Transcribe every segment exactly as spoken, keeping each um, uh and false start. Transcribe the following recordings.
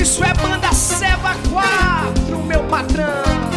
Isso é banda Ceva quatro, meu patrão.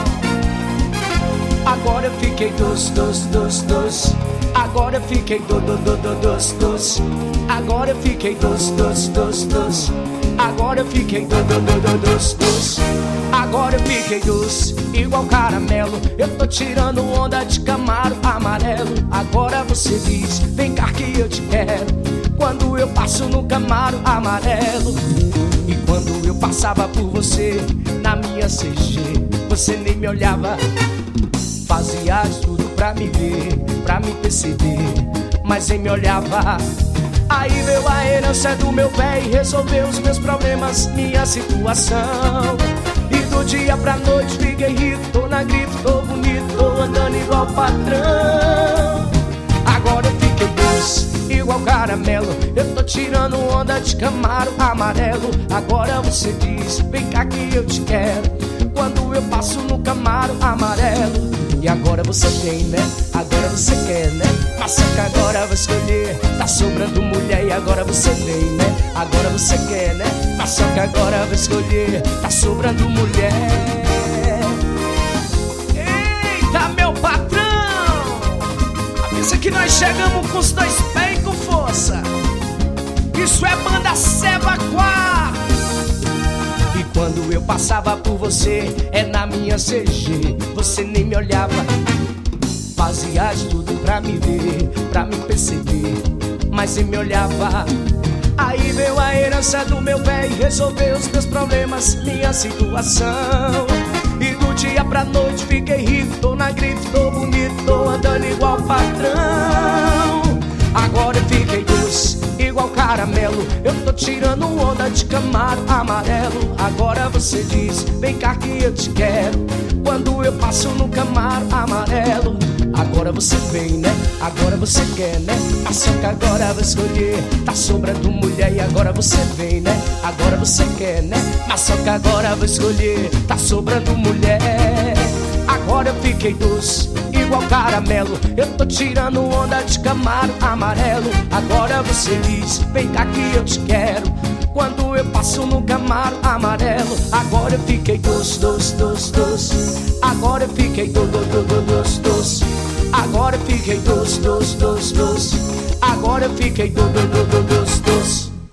Agora eu fiquei dos, dos, dos, dos. Agora eu fiquei do, do, do, do, dos, dos. Agora eu fiquei dos, dos, dos, dos. Agora eu fiquei do, do, do, do, dos, dos. Agora eu fiquei dos, igual caramelo. Eu tô tirando onda de Camaro amarelo. Agora você diz, vem cá que eu te quero. Quando eu passo no Camaro amarelo. E quando eu passava por você na minha C G, você nem me olhava. Fazia tudo pra me ver, pra me perceber, mas nem me olhava. Aí veio a herança do meu pé e resolveu os meus problemas, minha situação. E do dia pra noite fiquei rico, tô na grife, tô bonito, tô andando igual patrão. Agora eu fiquei doce, igual caramelo. Eu tô tirando onda de Camaro amarelo. Agora você diz, vem cá que eu te quero. Quando eu passo no Camaro amarelo. E agora você tem, né? Agora você quer, né? Mas só que agora vai escolher. Tá sobrando mulher e agora você vem, né? Agora você quer, né? Mas só que agora vai escolher. Tá sobrando mulher. Eita, meu patrão! Avisa que nós chegamos com os dois pés e com força. Isso é banda Ceva quatro. E quando eu passava por você, é na minha C G, você nem me olhava. Fazia tudo pra me ver, pra me perceber, mas nem me olhava. Aí veio a herança do meu pé e resolveu os meus problemas, minha situação. E do dia pra noite fiquei rico, tô na grife, tô bonito, tô andando igual patrão. Agora eu fiquei doce, igual caramelo. Eu tô tirando onda de Camaro amarelo. Agora você diz, vem cá que eu te quero. Quando eu passo no Camaro amarelo. Agora você vem, né? Agora você quer, né? Mas só que agora vai escolher. Tá sobrando mulher e agora você vem, né? Agora você quer, né? Mas só que agora vai escolher. Tá sobrando mulher. Agora eu fiquei doce, igual caramelo. Eu tô tirando onda de Camaro amarelo. Agora você diz, vem cá que eu te quero. Quando eu passo no Camaro amarelo. Agora eu fiquei doce, doce, doce, doce. Agora eu fiquei doce, doce, doce, doce. Agora eu fiquei doce, doce, doce, doce. Agora eu fiquei doce, doce, doce, doce.